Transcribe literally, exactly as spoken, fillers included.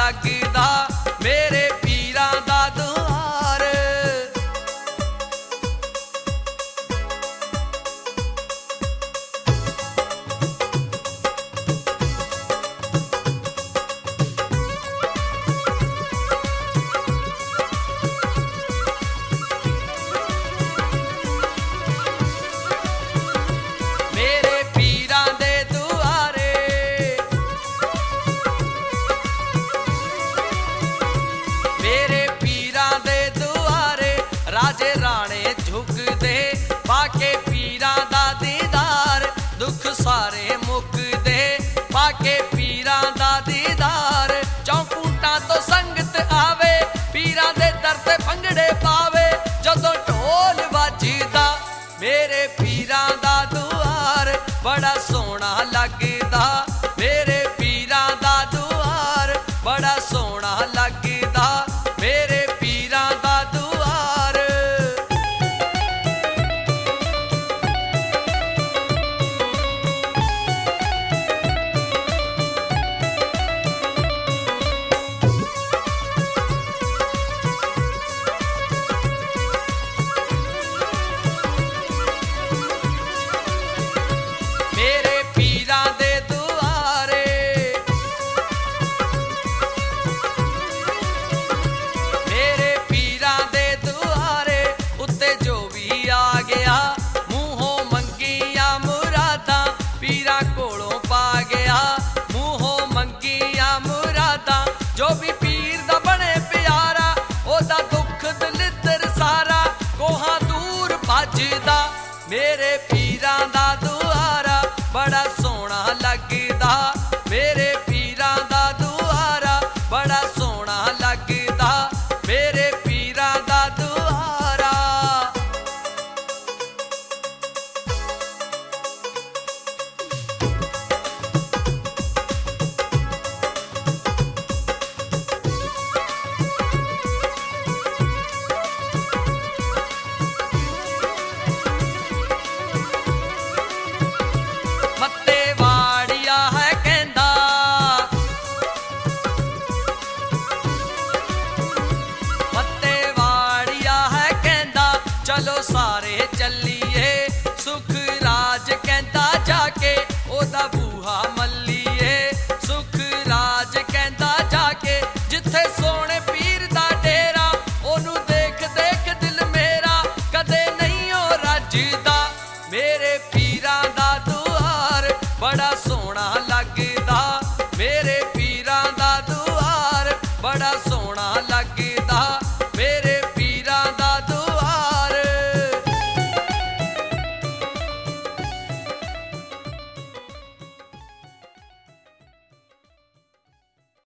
लगदा मेरे पीरां दा दुआर। मेरे पीरां दे दुआरे मेरे पीरां दे दुआरे राजे राणे झुकदे पाके पीरां दा दीदार। दुख सारे मुकदे पाके पीरां दा दीदार। चौकूटां तो संगत आवे पीरां दे दर ते भंगड़े पावे जदों ढोल वजदा मेरे पीरां दा दुआर। बड़ा सोहना लगदा मेरे पीरां दा दुआर। बड़ा सोहना लगदा मेरे पीरां दा दुआर। मेरे पीरां दे दुआरे मेरे पीरां दे दुआरे उत्ते जो भी आ गया मूहों मंगियां मुरादां पीरां कोलों पा गया मूहों मंगियां मुरादां। जो भी पीर दा बने प्यारा ओदा दुख दलिद्दर सारा कोहां दूर भजदा मेरे पीरां दा दुआरा। बड़ा सोहना लगदा मेरे पीरां दा दुआरा। बड़ा सोहना लगदा मेरे पीरां दा दुआरा। मत्ते वाड़िया है कहंदा मत्ते वाड़िया है कहंदा चलो सारे चलिए सुख राज कहंदा जाके ओदा बूहा मल्लीए। सुख राज कहंदा जाके जिथे सोने पीर दा डेरा ओनू देख देख दिल मेरा कदे नहीं ओ रजदा मेरे पीरां दा दुआर। बड़ा सोहना लगदा मेरे पीरां दा दुआर। बड़ा